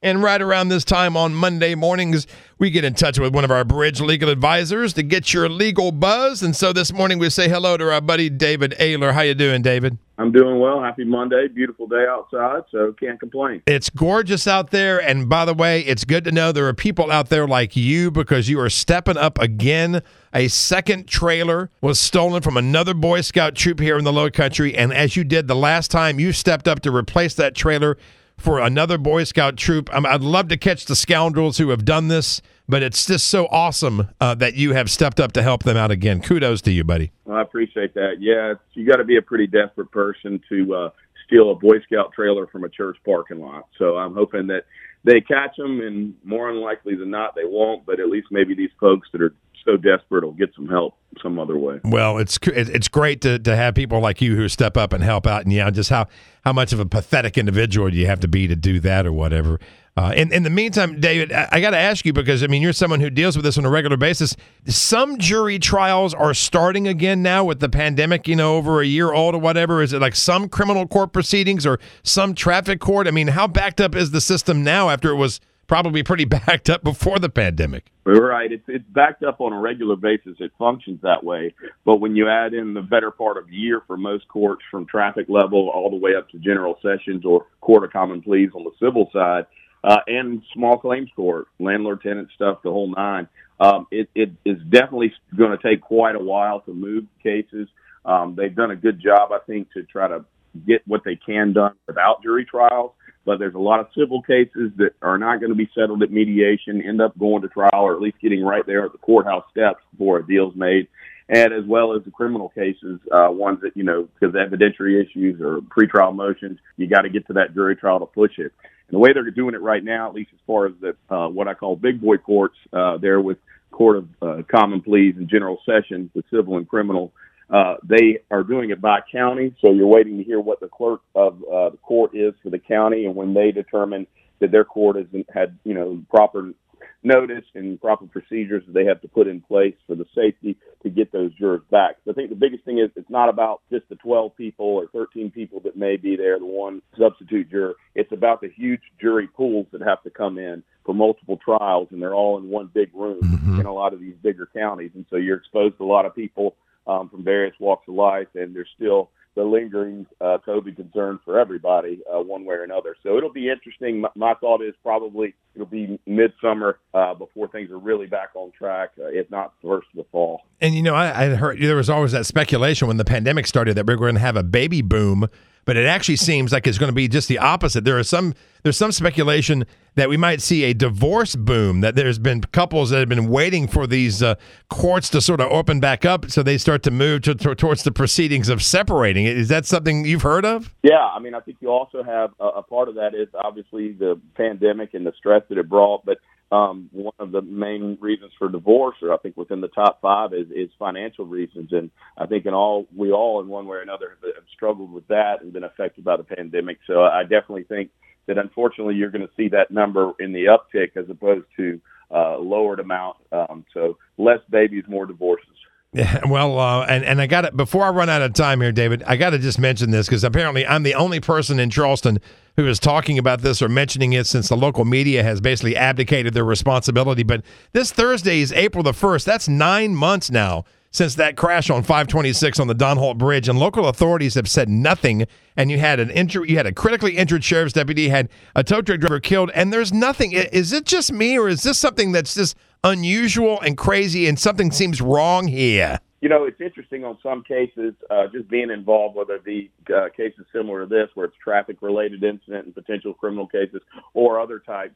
And right around this time on Monday mornings, we get in touch with one of our Bridge legal advisors to get your legal buzz. And so this morning we say hello to our buddy David Ayler. How you doing, David? I'm doing well. Happy Monday. Beautiful day outside, so can't complain. It's gorgeous out there. And by the way, it's good to know there are people out there like you because you are stepping up again. A second trailer was stolen from another Boy Scout troop here in the Low Country. And as you did the last time, you stepped up to replace that trailer for another Boy Scout troop. I'd love to catch the scoundrels who have done this, but it's just so awesome that you have stepped up to help them out again. Kudos to you, buddy. Well, I appreciate that. Yeah, you got to be a pretty desperate person to steal a Boy Scout trailer from a church parking lot. So I'm hoping that they catch them, and more unlikely than not, they won't. But at least maybe these folks that are so desperate will get some help some other way. Well, it's great to have people like you who step up and help out, and just how much of a pathetic individual do you have to be to do that or whatever. In the meantime, David, I got to ask you because, you're someone who deals with this on a regular basis. Some jury trials are starting again now with the pandemic, over a year old or whatever. Is it like some criminal court proceedings or some traffic court? How backed up is the system now after it was probably pretty backed up before the pandemic? Right. It's backed up on a regular basis. It functions that way. But when you add in the better part of a year for most courts from traffic level all the way up to general sessions or court of common pleas on the civil side, and small claims court, landlord-tenant stuff, the whole nine, it is definitely going to take quite a while to move cases. They've done a good job, I think, to try to get what they can done without jury trials. But there's a lot of civil cases that are not going to be settled at mediation, end up going to trial, or at least getting right there at the courthouse steps before a deal's made. And as well as the criminal cases, ones that, because of evidentiary issues or pretrial motions, you got to get to that jury trial to push it. And the way they're doing it right now, at least as far as the what I call big boy courts, there with Court of Common Pleas and General Sessions, the civil and criminal, they are doing it by county. So you're waiting to hear what the clerk of the court is for the county, and when they determine that their court hasn't had, proper notice and proper procedures that they have to put in place for the safety to get those jurors back. So I think the biggest thing is it's not about just the 12 people or 13 people that may be there, the one substitute juror. It's about the huge jury pools that have to come in for multiple trials, and they're all in one big room in a lot of these bigger counties. And so you're exposed to a lot of people from various walks of life, and there's still the lingering COVID concerns for everybody one way or another. So it'll be interesting. My thought is probably it'll be midsummer before things are really back on track, if not first of the fall. And, I heard there was always that speculation when the pandemic started that we were going to have a baby boom, but it actually seems like it's going to be just the opposite. There's some speculation that we might see a divorce boom, that there's been couples that have been waiting for these courts to sort of open back up so they start to move towards the proceedings of separating. Is that something you've heard of? Yeah, I think you also have a part of that is obviously the pandemic and the stress that it brought, but one of the main reasons for divorce, or I think within the top five, is financial reasons. And I think we all in one way or another have struggled with that and been affected by the pandemic. So I definitely think that unfortunately you're going to see that number in the uptick as opposed to lowered amount. So less babies, more divorces. Yeah, well, and I got it before I run out of time here, David. I got to just mention this because apparently I'm the only person in Charleston who is talking about this or mentioning it since the local media has basically abdicated their responsibility. But this Thursday is April the 1st. That's 9 months now since that crash on 526 on the Don Holt Bridge, and local authorities have said nothing. And you had a critically injured sheriff's deputy, had a tow truck driver killed, and there's nothing. Is it just me, or is this something that's just unusual and crazy, and something seems wrong here? It's interesting on some cases, just being involved, whether it be cases similar to this, where it's traffic-related incident and potential criminal cases, or other types.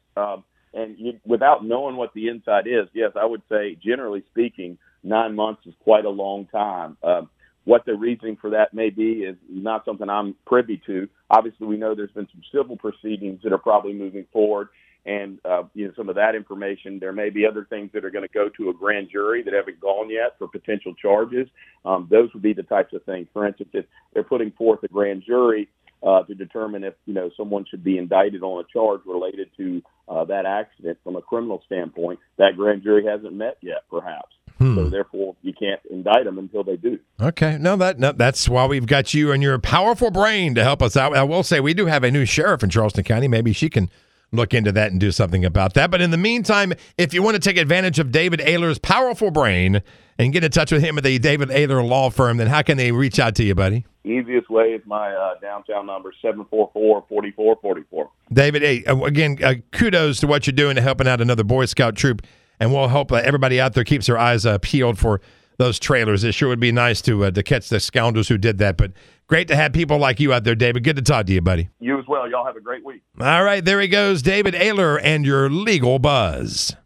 Without knowing what the inside is, yes, I would say, generally speaking, 9 months is quite a long time. What the reasoning for that may be is not something I'm privy to. Obviously, we know there's been some civil proceedings that are probably moving forward. And, some of that information, there may be other things that are going to go to a grand jury that haven't gone yet for potential charges. Those would be the types of things. For instance, if they're putting forth a grand jury to determine if, someone should be indicted on a charge related to that accident from a criminal standpoint, that grand jury hasn't met yet, perhaps. So therefore, you can't indict them until they do. Okay. No, that's why we've got you and your powerful brain to help us out. I will say we do have a new sheriff in Charleston County. Maybe she can look into that and do something about that. But in the meantime, if you want to take advantage of David Ayler's powerful brain and get in touch with him at the David Ayler Law Firm, then how can they reach out to you, buddy? Easiest way is my downtown number, 744-4444. David, hey, again, kudos to what you're doing to helping out another Boy Scout troop, and we'll hope everybody out there keeps their eyes peeled for those trailers. It sure would be nice to catch the scoundrels who did that, but great to have people like you out there, David. Good to talk to you, buddy. You as well. Y'all have a great week. All right, there he goes, David Ayler and your legal buzz.